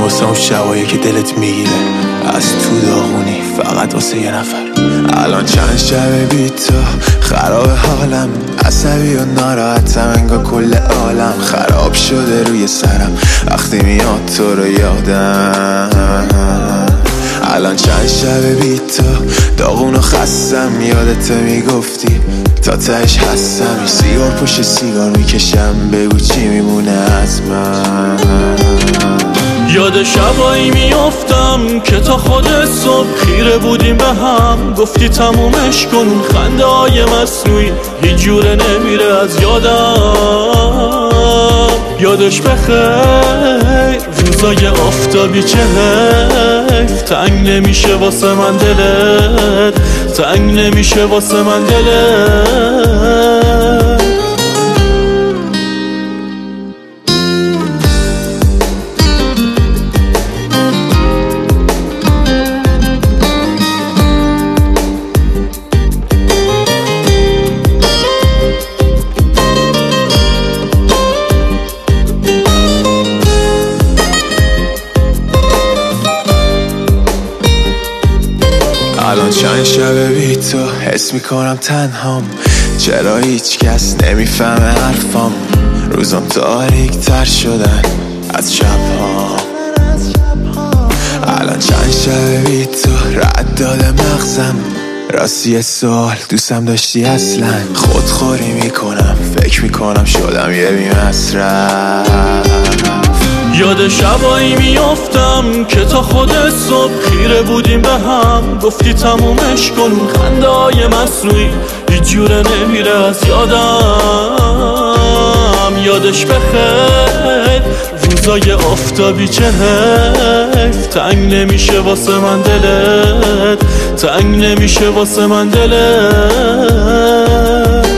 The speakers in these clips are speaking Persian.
واسه اون شبایی که دلت میگیره از تو داغونی فقط واسه یه نفر. الان چند شب بی تو خراب حالم، عصبی و ناراحتم انگار کل عالم خراب شده روی سرم وقتی میاد تو رو یادم. الان چند شب بی تو داغون و خستم، یادت میگفتی تا تهش هستم. سیگار پشت سیگار میکشم، بگو چی میمونه از من. یاد شبایی میافتم که تا خود صبح خیره بودیم به هم، گفتی تمومش کن. خنده های مصنوعی هیچ جوره نمیره از یادم. یادش بخیر روزای آفتابی، چه حیف تنگ نمیشه واسه من دلت، تنگ نمیشه واسه من دلت. الان چند شب بی تو حس میکنم تنهام، چرا هیچ کس نمیفهمه حرفام. روزم تاریک تر شدن از شبها. الان چند شب بی تو رد داده مغزم، راستی سوال دوستم داشتی اصلا؟ خودخوری میکنم فکر میکنم شدم یه بی مصرف. یاد شبایی میافتم که تا خود صبح خیره بودیم به هم، گفتی تمومش کن. خنده های مصنوعی هیچ جوره نمیره از یادم. یادش بخیر روزای آفتابی، چه حیف تنگ نمیشه واسه من دلت، تنگ نمیشه واسه من دلت.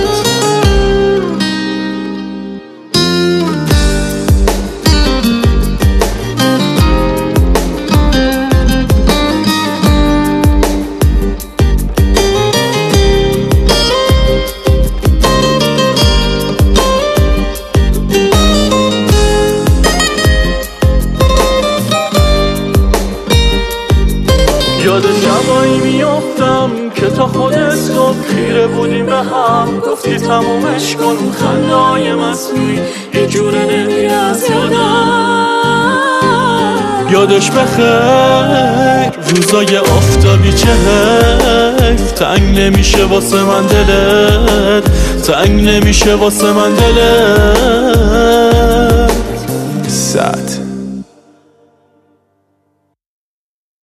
یاد شبایی میافتم که تا خود صبح خیره بودیم به هم، گفتی تمومش کن. خنده های مصنوعی یه جوره نمیره از یادم. یادش بخیر روزای آفتابی، چه حیف تنگ نمیشه واسه من دلت، تنگ نمیشه واسه من دلت.